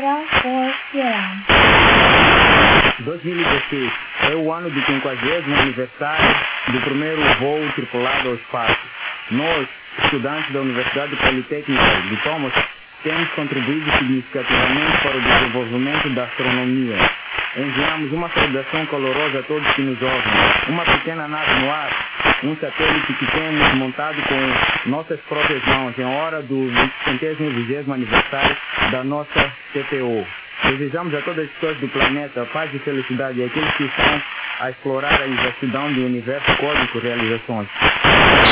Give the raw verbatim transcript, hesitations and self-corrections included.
Era por Piran. dois mil e dezesseis é o ano do quinquagésimo aniversário do primeiro voo tripulado ao espaço. Nós, estudantes da Universidade Politécnica de Thomas, temos contribuído significativamente para o desenvolvimento da astronomia. Enviamos uma saudação calorosa a todos que nos ouvem. Uma pequena nave no ar, um satélite que temos montado com nossas próprias mãos em hora do centésimo vigésimo aniversário da nossa C P O. Desejamos a todas as pessoas do planeta paz e felicidade e aqueles que estão a explorar a vastidão do universo cósmico realizações.